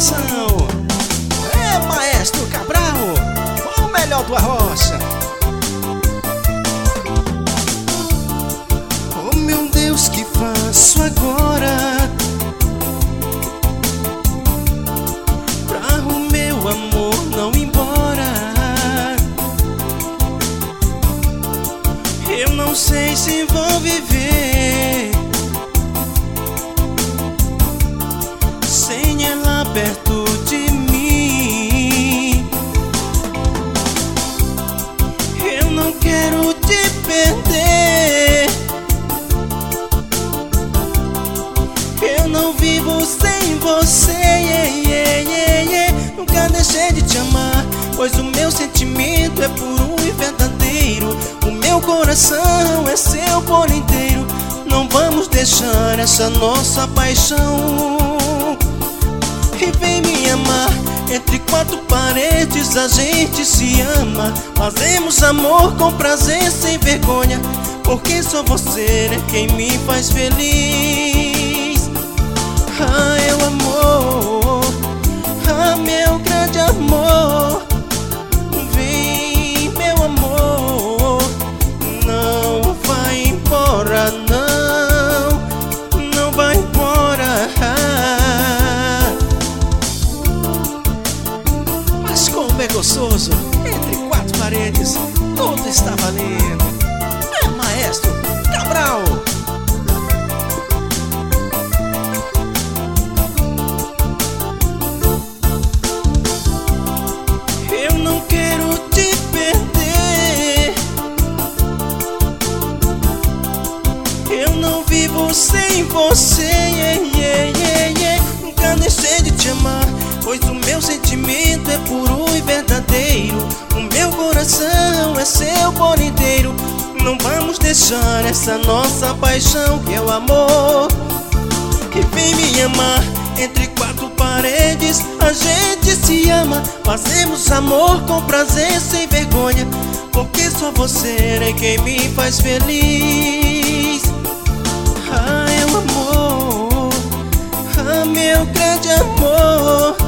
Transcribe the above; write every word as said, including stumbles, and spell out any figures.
coração. É Maestro Cabral, o melhor do Arrocha. Oh meu Deus, que faço agora pra o meu amor não ir embora? Eu não sei se vou viver sem ela perto de mim. Eu não quero te perder, eu não vivo sem você, yeah, yeah, yeah, yeah. Nunca deixei de te amar, pois o meu sentimento é puro e verdadeiro. O meu coração é seu por inteiro. Não vamos deixar essa nossa paixão. E vem me amar, entre quatro paredes a gente se ama. Fazemos amor com prazer sem vergonha, porque só você é quem me faz feliz. Ah, meu amor, ah, meu grande amor. Vem, meu amor, não vai embora, não, não vai embora. Mas como é gostoso, entre quatro paredes, tudo está valendo. É Maestro Cabral. Eu não quero te perder, eu não vivo sem você, yeah, yeah, yeah, yeah. Nunca deixei de te amar, pois o meu sentimento é puro e verdadeiro. O meu coração é seu por inteiro. Não vamos deixar essa nossa paixão, que é o amor. E vem me amar, entre quatro paredes a gente se ama. Fazemos amor com prazer sem vergonha, porque só você é quem me faz feliz. Ah, meu amor, ah, meu grande amor.